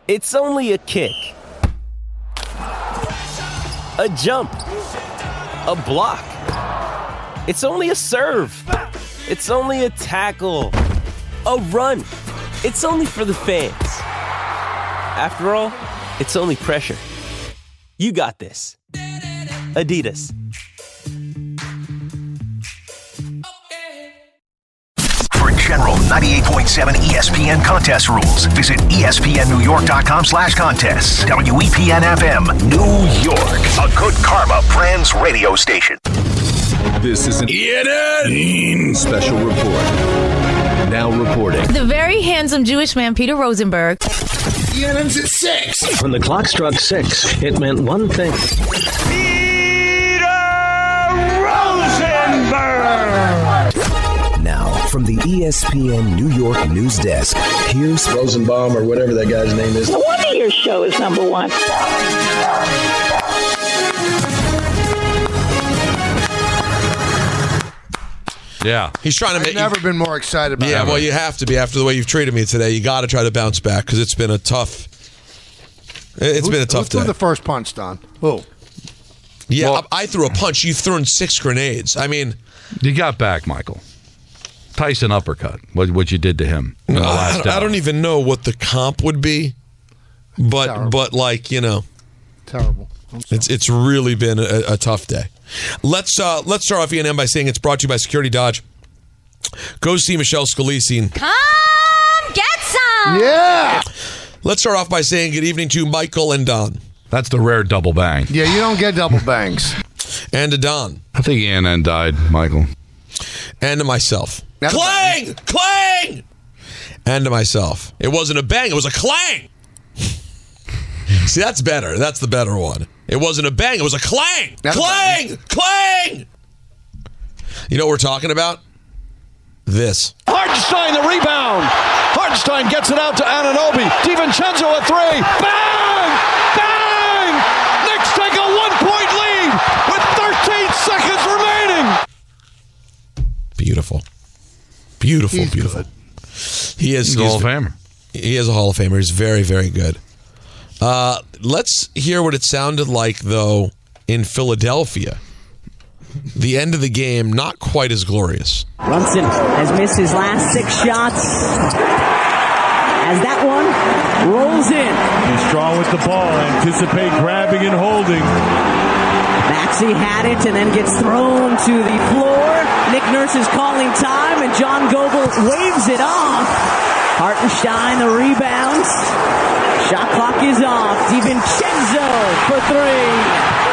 It's only a kick. A jump. A block. It's only a serve. It's only a tackle. A run. It's only for the fans. After all, it's only pressure. You got this. Adidas. For general 98.7 ESPN contest rules, visit espnnewyork.com/contests. WEPN-FM, New York, a Good Karma Brands radio station. This is an ENN special report. Now reporting. The very handsome Jewish man, Peter Rosenberg. ENN's at 6. When the clock struck 6, it meant one thing. Peter Rosenberg! Now, from the ESPN New York news desk, here's Rosenbaum or whatever that guy's name is. No wonder your show is number one. Yeah. He's trying to make. I've never been more excited about it. Yeah, well, you have to be after the way you've treated me today. You got to try to bounce back because it's been a tough. It's been a tough day. Who threw the first punch, Don? Who? Yeah, well, I threw a punch. You've thrown 6 grenades. I mean, you got back, Michael. Tyson uppercut. What you did to him? In the last I don't even know what the comp would be, but like terrible. It's really been a tough day. Let's start off ENM by saying it's brought to you by Security Dodge. Go see Michelle Scalisi. Come get some. Yeah. Let's start off by saying good evening to Michael and Don. That's the rare double bang. Yeah, you don't get double bangs. And to Don. I think ENN died, Michael. And to myself. Clang! Clang! And to myself. It wasn't a bang, it was a clang! See, that's better. That's the better one. It wasn't a bang, it was a clang! Clang! Clang! You know what we're talking about? This. Hartenstein, the rebound. Hartenstein gets it out to Anunoby. DiVincenzo a 3. Bang! Bang! Knicks take a 1-point lead with 13 seconds remaining. Beautiful. Beautiful, He's beautiful. Good. He is a Hall of Famer. He is a Hall of Famer. He's very, very good. Let's hear what it sounded like, though, in Philadelphia. The end of the game, not quite as glorious. Brunson has missed his last 6 shots. As that one rolls in. He's strong with the ball. Anticipate grabbing and holding. Maxey had it and then gets thrown to the floor. Nick Nurse is calling time, and John Goble waves it off. Hartenstein, the rebound. Shot clock is off. DiVincenzo for 3.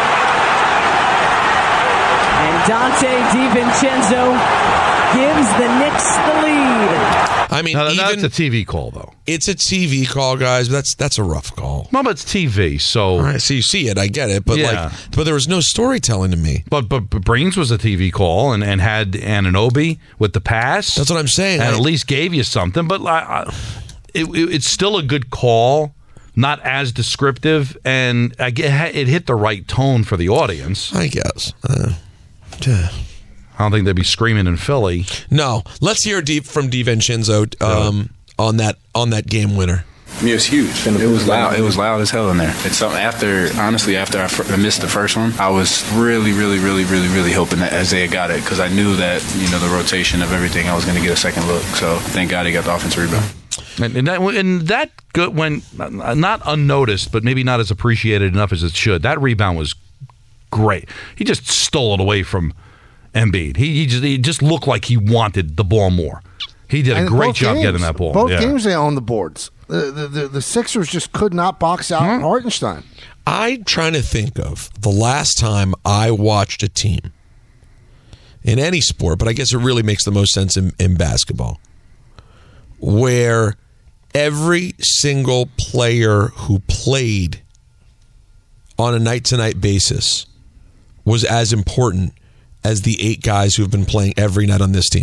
And Dante DiVincenzo gives the Knicks the lead. I mean, that's a TV call, though. It's a TV call, guys, but that's a rough call. No, but it's TV, so... All right, so you see it, I get it, but but there was no storytelling to me. But Brings was a TV call and had Anunoby with the pass. That's what I'm saying. And at least gave you something, but it's still a good call, not as descriptive, and it hit the right tone for the audience. I guess. I don't think they'd be screaming in Philly. No. Let's hear from DiVincenzo on that game winner. I mean, it was huge. It was loud. It was loud as hell in there. It's something after I missed the first one, I was really hoping that Isaiah got it because I knew that, the rotation of everything, I was going to get a second look. So thank God he got the offensive rebound. And that good went not unnoticed, but maybe not as appreciated enough as it should. That rebound was great. He just stole it away from Embiid. He just looked like he wanted the ball more. He did a great job getting that ball. Both games they owned the boards. The Sixers just could not box out Hartenstein. I'm trying to think of the last time I watched a team in any sport, but I guess it really makes the most sense in basketball, where every single player who played on a night-to-night basis was as important as the 8 guys who have been playing every night on this team.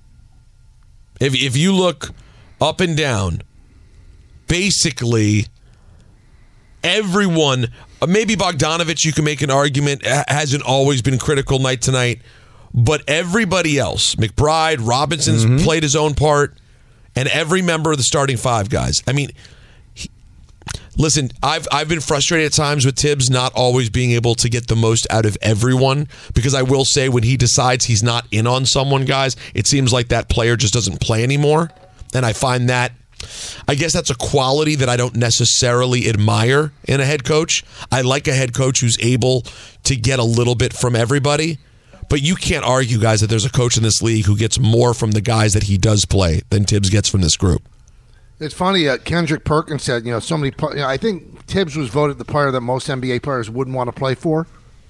If you look up and down, basically everyone, maybe Bogdanovich, you can make an argument, hasn't always been critical night to night, but everybody else, McBride, Robinson's played his own part, and every member of the starting 5 guys. I mean, Listen, I've been frustrated at times with Tibbs not always being able to get the most out of everyone, because I will say when he decides he's not in on someone, guys, it seems like that player just doesn't play anymore. And I find that, I guess that's a quality that I don't necessarily admire in a head coach. I like a head coach who's able to get a little bit from everybody. But you can't argue, guys, that there's a coach in this league who gets more from the guys that he does play than Tibbs gets from this group. It's funny. Kendrick Perkins said, I think Tibbs was voted the player that most NBA players wouldn't want to play for.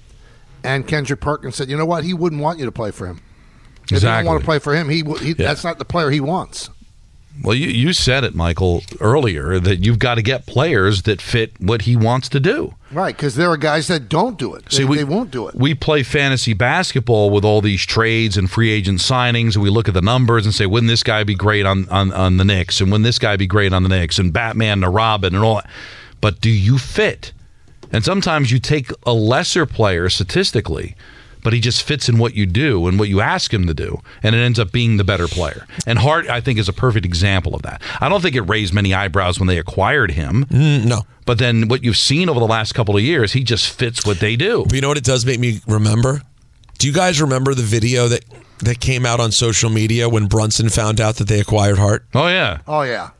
And Kendrick Perkins said, you know what? He wouldn't want you to play for him. If you don't want to play for him, that's not the player he wants. Well, you said it, Michael, earlier, that you've got to get players that fit what he wants to do. Right, because there are guys that don't do it. They won't do it. We play fantasy basketball with all these trades and free agent signings, and we look at the numbers and say, wouldn't this guy be great on the Knicks? And wouldn't this guy be great on the Knicks? And Batman to Robin and all that. But do you fit? And sometimes you take a lesser player statistically, but he just fits in what you do and what you ask him to do, and it ends up being the better player. And Hart, I think, is a perfect example of that. I don't think it raised many eyebrows when they acquired him. No. But then what you've seen over the last couple of years, he just fits what they do. But you know what it does make me remember? Do you guys remember the video that came out on social media when Brunson found out that they acquired Hart? Oh, yeah. Oh, yeah.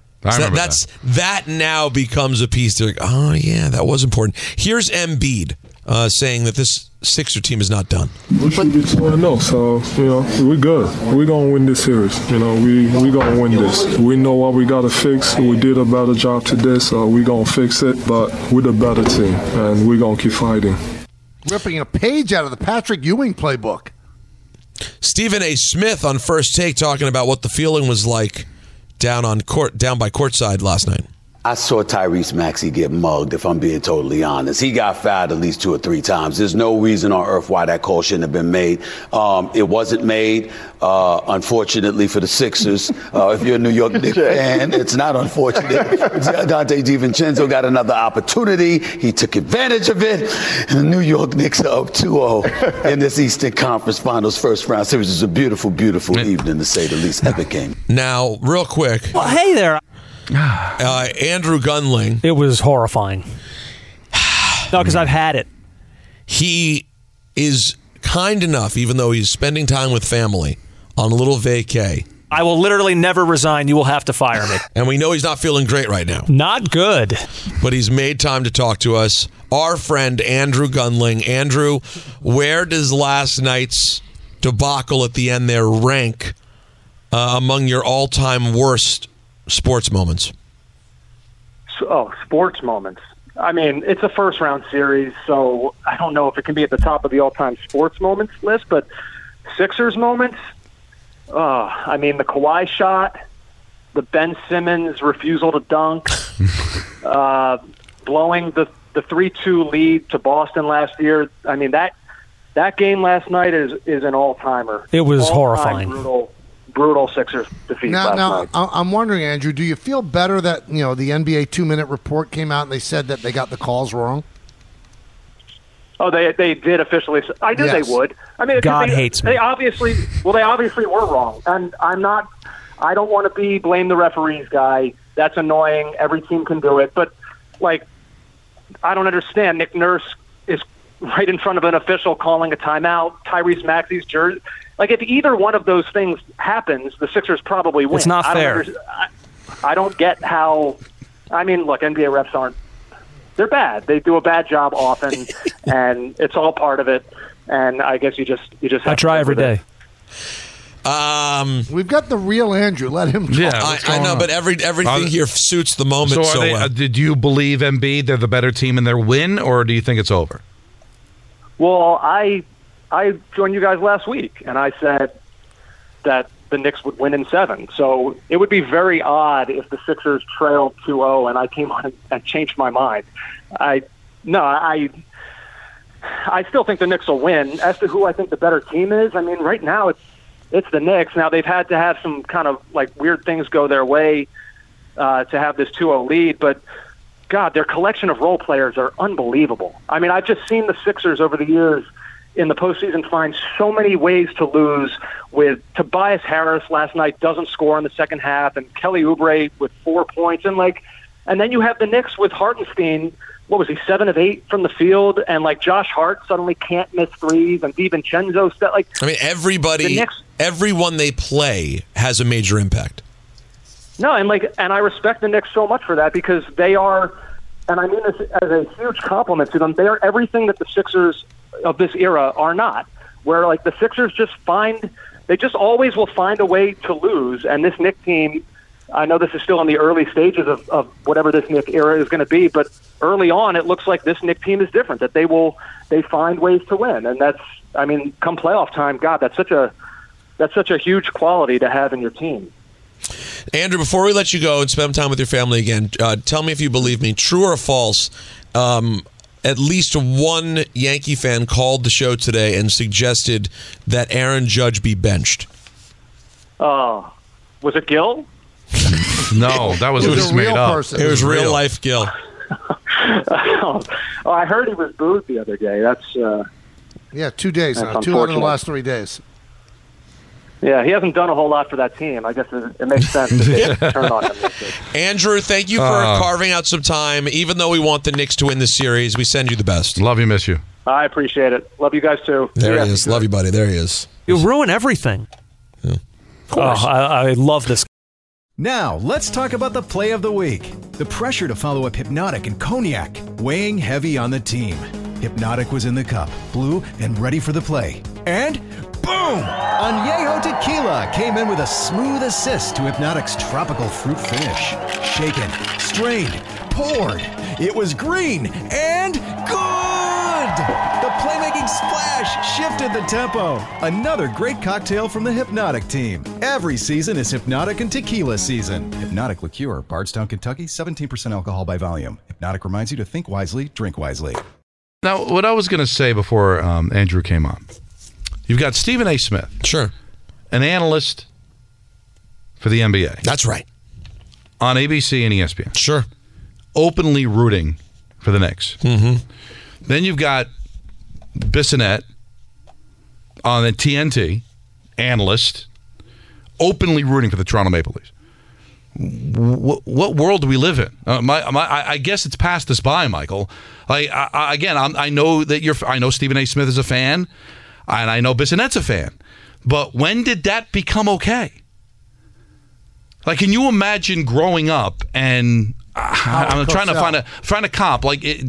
That now becomes a piece to like, oh, yeah, that was important. Here's Embiid saying that this Sixer team is not done. We should be 2-0, so, we're good. We're going to win this series. We're going to win this. We know what we got to fix. We did a better job today, so we're going to fix it, but we're the better team, and we're going to keep fighting. Ripping a page out of the Patrick Ewing playbook. Stephen A. Smith on First Take talking about what the feeling was like down by courtside last night. I saw Tyrese Maxey get mugged, if I'm being totally honest. He got fouled at least 2 or 3 times. There's no reason on earth why that call shouldn't have been made. It wasn't made, unfortunately, for the Sixers. If you're a New York Knicks fan, it's not unfortunate. Dante DiVincenzo got another opportunity. He took advantage of it. And the New York Knicks are up 2-0 in this Eastern Conference Finals first round series. It was a beautiful, beautiful evening, to say the least, epic game. Now, real quick. Well, hey there. Andrew Gunling. It was horrifying. No, because I've had it. He is kind enough, even though he's spending time with family, on a little vacay. I will literally never resign. You will have to fire me. And we know he's not feeling great right now. Not good. But he's made time to talk to us. Our friend, Andrew Gunling. Andrew, where does last night's debacle at the end there rank among your all-time worst sports moments? Sports moments. I mean, it's a first-round series, so I don't know if it can be at the top of the all-time sports moments list, but Sixers moments, the Kawhi shot, the Ben Simmons refusal to dunk, blowing the 3-2 lead to Boston last year. I mean, that game last night is an all-timer. It was horrifying. Brutal Sixers defeat last night. I'm wondering, Andrew, do you feel better that the NBA 2-minute report came out and they said that they got the calls wrong? Oh, they did officially. I knew they would. I mean, God hates me. They obviously were wrong, and I don't want to be blame the referees guy. That's annoying. Every team can do it, but I don't understand. Nick Nurse is right in front of an official calling a timeout. Tyrese Maxey's jersey. If either one of those things happens, the Sixers probably win. It's not fair. I don't get how. I mean, look, NBA refs they're bad. They do a bad job often, and it's all part of it. And I guess you just. I try every day. We've got the real Andrew. Let him talk. Yeah, I know, but everything here suits the moment so well. Did you believe Embiid they're the better team in their win, or do you think it's over? Well, I joined you guys last week, and I said that the Knicks would win in 7. So it would be very odd if the Sixers trailed 2-0, and I came on and changed my mind. I still think the Knicks will win. As to who I think the better team is, I mean, right now it's the Knicks. Now they've had to have some kind of weird things go their way to have this 2-0 lead, but God, their collection of role players are unbelievable. I mean, I've just seen the Sixers over the years in the postseason find so many ways to lose, with Tobias Harris last night doesn't score in the second half, and Kelly Oubre with 4 points. And And then you have the Knicks with Hartenstein. What was he, 7 of 8 from the field? And like Josh Hart suddenly can't miss threes, and DiVincenzo. I mean, everyone they play has a major impact. No, and I respect the Knicks so much for that, because they are, and I mean this as a huge compliment to them, they are everything that the Sixers of this era are not. Where like the Sixers they just always will find a way to lose, and this Knicks team, I know this is still in the early stages of whatever this Knicks era is going to be, but early on it looks like this Knicks team is different, that they find ways to win, and that's, I mean, come playoff time, God, that's such a huge quality to have in your team. Andrew, before we let you go and spend time with your family again, tell me if you believe me, true or false, at least one Yankee fan called the show today and suggested that Aaron Judge be benched. Was it Gil? No, that was just made up. Person. It was real life Gil. I heard he was booed the other day. That's 2 days now. 2 out of the last 3 days. Yeah, he hasn't done a whole lot for that team. I guess it makes sense that they turn on him. Andrew, thank you for carving out some time. Even though we want the Knicks to win this series, we send you the best. Love you, miss you. I appreciate it. Love you guys too. There he is. Love you, buddy. There he is. You ruin everything. Yeah. Of course. I love this. Now, let's talk about the play of the week. The pressure to follow up Hypnotic and Cognac, weighing heavy on the team. Hypnotic was in the cup, blue, and ready for the play. And boom! Añejo Tequila came in with a smooth assist to Hypnotic's tropical fruit finish. Shaken, strained, poured. It was green and good! The playmaking splash shifted the tempo. Another great cocktail from the Hypnotic team. Every season is Hypnotic and Tequila season. Hypnotic Liqueur, Bardstown, Kentucky, 17% alcohol by volume. Hypnotic reminds you to think wisely, drink wisely. Now, what I was going to say before Andrew came on, you've got Stephen A. Smith. Sure. An analyst for the NBA. That's right. On ABC and ESPN. Sure. Openly rooting for the Knicks. Mm-hmm. Then you've got Bissonnette on the TNT, analyst, openly rooting for the Toronto Maple Leafs. What world do we live in? I guess it's passed us by, Michael. I know that I know Stephen A. Smith is a fan, and I know Bissonnette's a fan. But when did that become okay? Like, can you imagine growing up and I'm trying to find a comp like it.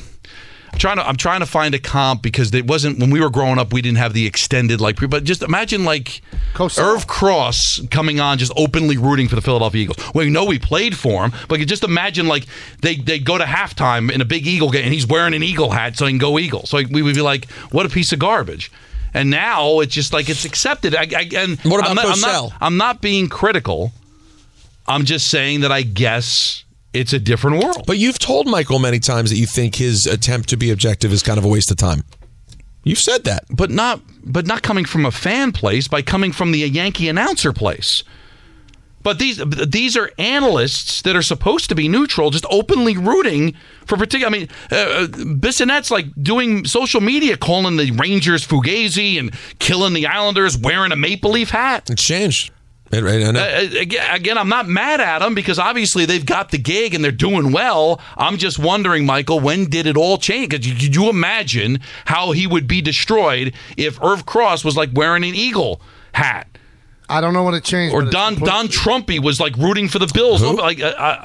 I'm trying to find a comp because it wasn't when we were growing up. We didn't have the extended but just imagine like Irv Cross coming on, just openly rooting for the Philadelphia Eagles. Well, you know we played for him, but you just imagine like they go to halftime in a big Eagle game and he's wearing an Eagle hat so he can go Eagles. So we would be like, what a piece of garbage. And now it's just like it's accepted. And what about Cosell? I'm not being critical. I'm just saying that I guess it's a different world. But you've told Michael many times that you think his attempt to be objective is kind of a waste of time. You've said that. But not coming from a fan place, by coming from the Yankee announcer place. But these are analysts that are supposed to be neutral, just openly rooting for particular. I mean, Bissonnette's like doing social media, calling the Rangers fugazi and killing the Islanders wearing a Maple Leaf hat. It's changed. Again, I'm not mad at them because obviously they've got the gig and they're doing well. I'm just wondering, Michael, when did it all change? Could you imagine how he would be destroyed if Irv Cross was like wearing an Eagle hat? I don't know what it changed. Or Don Trumpy was like rooting for the Bills. Who? Like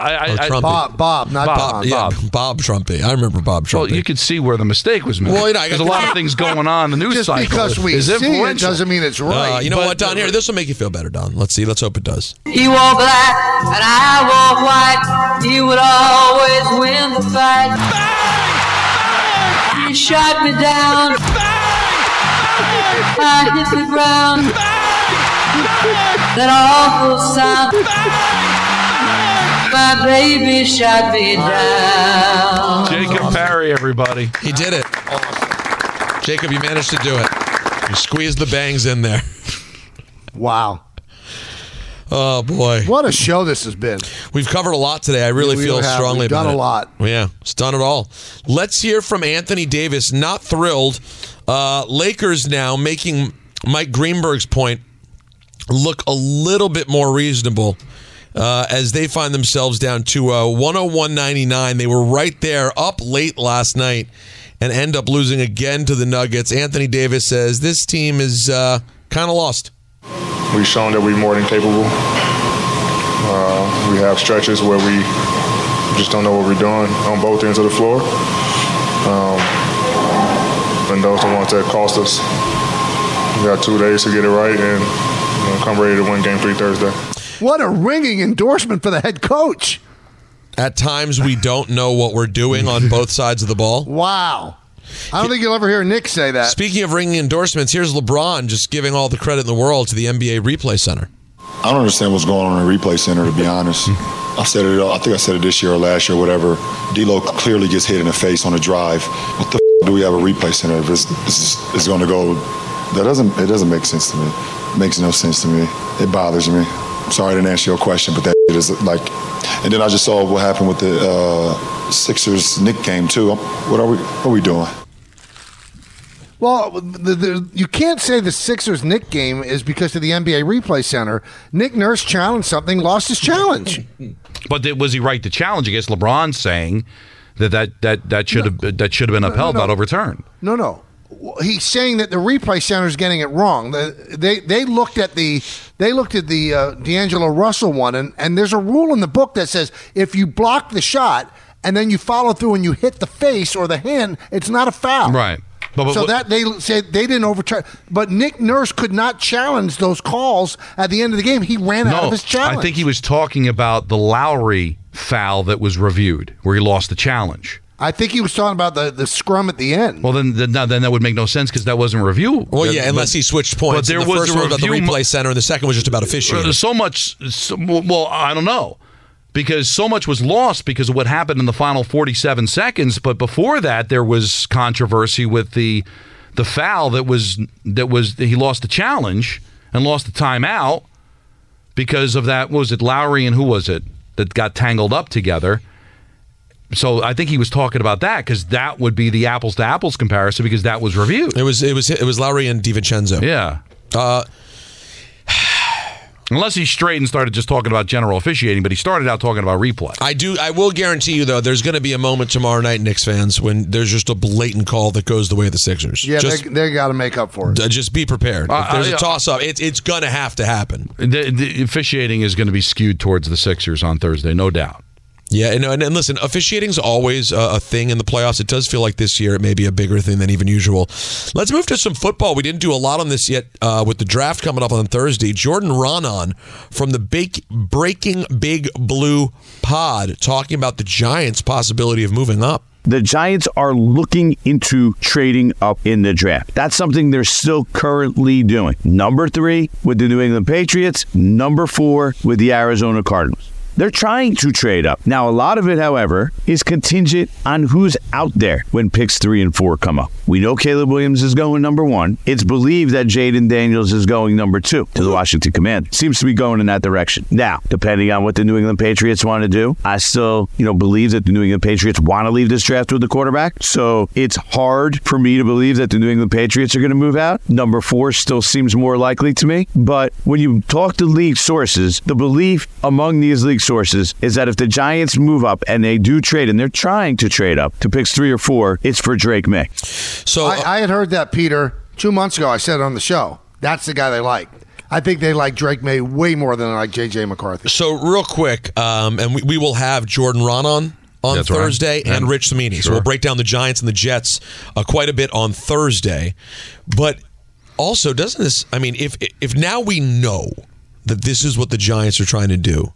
Bob, not Don. Yeah, Bob Trumpy. I remember Bob Trumpy. Well, you could see where the mistake was made. Well, there's a lot of things going on in the news just cycle. Just because we see it doesn't mean it's right. You know what, Don? Here, this will make you feel better, Don. Let's see. Let's hope it does. He wore black and I wore white. He would always win the fight. Bang! He shot me down. Bang! I hit the ground. That awful sound. My baby shot me down. Jacob Parry, everybody. He did it. Jacob, you managed to do it. You squeezed the bangs in there. Wow. Oh, boy. What a show this has been. We've covered a lot today. I really feel strongly about it. We've done a lot. Yeah, it's done it all. Let's hear from Anthony Davis. Not thrilled. Lakers now making Mike Greenberg's point look a little bit more reasonable as they find themselves down to 101-99. They were right there, up late last night, and end up losing again to the Nuggets. Anthony Davis says this team is kind of lost. We've shown that we're more than capable. We have stretches where we just don't know what we're doing on both ends of the floor. And those are the ones that cost us. We got 2 days to get it right and come ready to win Game 3 Thursday. What a ringing endorsement for the head coach. At times, we don't know what we're doing on both sides of the ball. Wow. I don't think you'll ever hear Nick say that. Speaking of ringing endorsements, here's LeBron just giving all the credit in the world to the NBA Replay Center. I don't understand what's going on in the Replay Center, to be honest. I think I said it this year or last year or whatever. D'Lo clearly gets hit in the face on a drive. What the do we have a replay center if it's going to go? It doesn't make sense to me. It makes no sense to me. It bothers me. I'm sorry I didn't answer your question, but that is like. And then I just saw what happened with the Sixers Knick game too. What are we doing? Well, you can't say the Sixers Knick game is because of the NBA Replay Center. Nick Nurse challenged something, lost his challenge. But was he right to challenge? I guess LeBron's saying that should have been upheld, not overturned. No. He's saying that the Replay Center is getting it wrong. They looked at the D'Angelo Russell one, and there's a rule in the book that says if you block the shot and then you follow through and you hit the face or the hand, it's not a foul. Right. So that they said they didn't overturn. But Nick Nurse could not challenge those calls at the end of the game. He ran out of his challenge. I think he was talking about the Lowry foul that was reviewed, where he lost the challenge. I think he was talking about the scrum at the end. Well, then that would make no sense because that wasn't reviewed. Well, yeah, unless he switched points. But there was the first one about the replay center, and the second was just about officiating. Well, I don't know. Because so much was lost because of what happened in the final 47 seconds. But before that, there was controversy with the foul that was he lost the challenge and lost the timeout because of that. What was it Lowry and who was it that got tangled up together? So I think he was talking about that because that would be the apples to apples comparison because that was reviewed. It was Lowry and DiVincenzo. Yeah. Unless he's straight and started just talking about general officiating, but he started out talking about replay. I will guarantee you, though, there's going to be a moment tomorrow night, Knicks fans, when there's just a blatant call that goes the way of the Sixers. Yeah, they got to make up for it. Just be prepared. If there's a toss-up, it's going to have to happen. The officiating is going to be skewed towards the Sixers on Thursday, no doubt. Yeah, and listen, officiating's always a thing in the playoffs. It does feel like this year it may be a bigger thing than even usual. Let's move to some football. We didn't do a lot on this yet with the draft coming up on Thursday. Jordan Raanan from the Breaking Big Blue pod talking about the Giants' possibility of moving up. The Giants are looking into trading up in the draft. That's something they're still currently doing. Number 3 with the New England Patriots, number 4 with the Arizona Cardinals. They're trying to trade up. Now, a lot of it, however, is contingent on who's out there when picks 3 and 4 come up. We know Caleb Williams is going number 1. It's believed that Jaden Daniels is going number 2 to the Washington Commanders. Seems to be going in that direction. Now, depending on what the New England Patriots want to do, I still, believe that the New England Patriots want to leave this draft with the quarterback. So it's hard for me to believe that the New England Patriots are going to move out. Number 4 still seems more likely to me. But when you talk to league sources, the belief among these league sources is that if the Giants move up and they do trade, and they're trying to trade up to picks 3 or 4, it's for Drake May. So I had heard that, Peter, 2 months ago. I said it on the show. That's the guy they like. I think they like Drake May way more than they like J.J. McCarthy. So real quick, and we will have Jordan Raanan on That's Thursday right. and Rich Cimini. Sure. So we'll break down the Giants and the Jets quite a bit on Thursday. But also, doesn't this, if now we know that this is what the Giants are trying to do,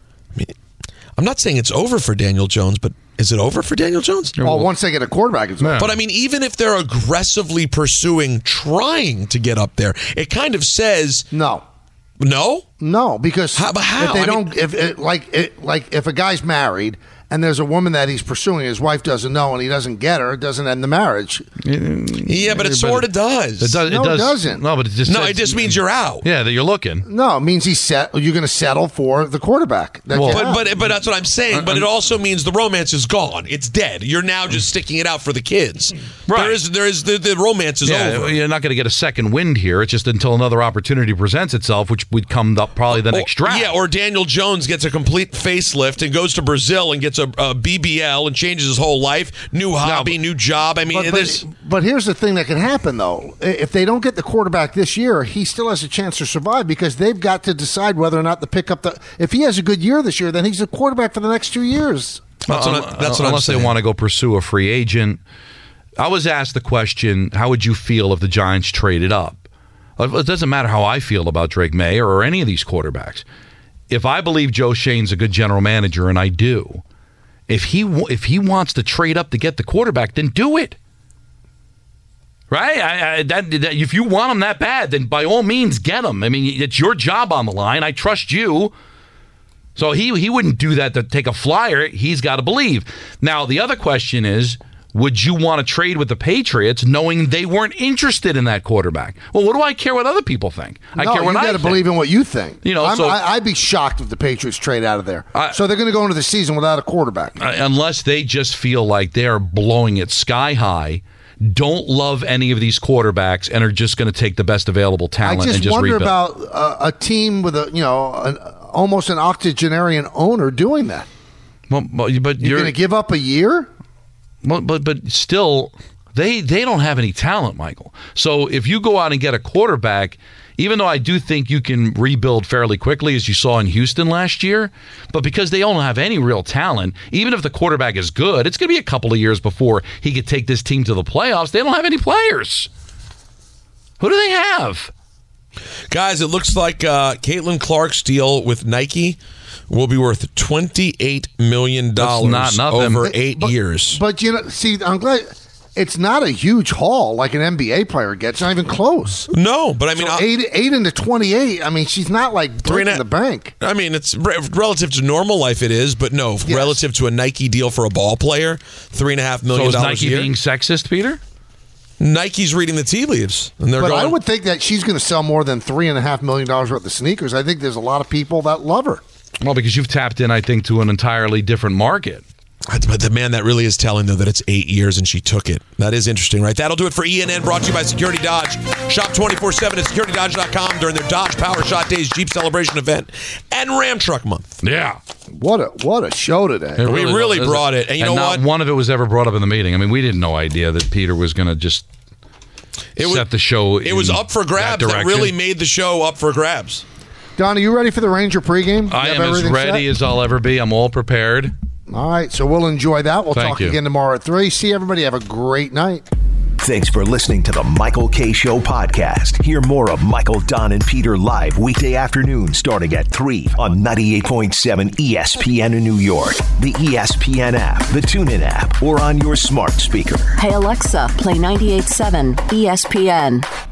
I'm not saying it's over for Daniel Jones, but is it over for Daniel Jones? Well, once they get a quarterback, it's over. But even if they're aggressively pursuing, trying to get up there, it kind of says no. No, because how? If they don't, if a guy's married and there's a woman that he's pursuing, his wife doesn't know, and he doesn't get her, it doesn't end the marriage. Yeah, but it sort of does. It doesn't. No, but it just means you're out. Yeah, that you're looking. No, it means you're going to settle for the quarterback. But that's what I'm saying. But it also means the romance is gone. It's dead. You're now just sticking it out for the kids. Right. There is the romance is over. You're not going to get a second wind here. It's just until another opportunity presents itself, which would come up probably the next draft. Yeah, or Daniel Jones gets a complete facelift and goes to Brazil and gets a BBL and changes his whole life. New hobby, new job. I mean, but here's the thing that can happen, though. If they don't get the quarterback this year, he still has a chance to survive because they've got to decide whether or not to pick up if he has a good year this year, then he's a quarterback for the next 2 years. That's what unless they want to go pursue a free agent. I was asked the question, how would you feel if the Giants traded up? It doesn't matter how I feel about Drake May or any of these quarterbacks. If I believe Joe Shane's a good general manager, and I do, if he wants to trade up to get the quarterback, then do it. Right? If you want him that bad, then by all means get him. I mean, it's your job on the line. I trust you. So he wouldn't do that to take a flyer. He's got to believe. Now, the other question is, would you want to trade with the Patriots knowing they weren't interested in that quarterback? Well, what do I care what other people think? I care what I think. You got to believe in what you think. So I'd be shocked if the Patriots trade out of there. So they're going to go into the season without a quarterback. Unless they just feel like they're blowing it sky high, don't love any of these quarterbacks, and are just going to take the best available talent and just wonder rebuild. about a team with almost an octogenarian owner doing that. Well, but you're going to give up a year? Well, but still, they don't have any talent, Michael. So if you go out and get a quarterback, even though I do think you can rebuild fairly quickly, as you saw in Houston last year, but because they don't have any real talent, even if the quarterback is good, it's going to be a couple of years before he could take this team to the playoffs. They don't have any players. Who do they have? Guys, it looks like Caitlin Clark's deal with Nike will be worth $28 million over 8 years. But, I'm glad it's not a huge haul like an NBA player gets. Not even close. No, but I mean... So 8 into 28, I mean, she's not like breaking the bank. I mean, it's relative to normal life it is, but no, relative to a Nike deal for a ball player, $3.5 million a year. So is Nike being sexist, Peter? Nike's reading the tea leaves. But I would think that she's going to sell more than $3.5 million worth of sneakers. I think there's a lot of people that love her. Well, because you've tapped in, I think, to an entirely different market. But the man that really is telling, though, that it's 8 years and she took it. That is interesting, right? That'll do it for ENN, brought to you by Security Dodge. Shop 24/7 at securitydodge.com during their Dodge Power Shot Days Jeep Celebration event and Ram Truck Month. Yeah. What a show today. We really brought it. And you know not what? One of it was ever brought up in the meeting. I mean, we didn't know idea that Peter was going to just set the show. It was up for grabs. That really made the show up for grabs. Don, are you ready for the Ranger pregame? I am as ready as I'll ever be. I'm all prepared. All right, so we'll enjoy that. We'll talk again tomorrow at 3. See everybody. Have a great night. Thanks for listening to the Michael K. Show podcast. Hear more of Michael, Don, and Peter live weekday afternoon starting at 3 on 98.7 ESPN in New York, the ESPN app, the TuneIn app, or on your smart speaker. Hey, Alexa, play 98.7 ESPN.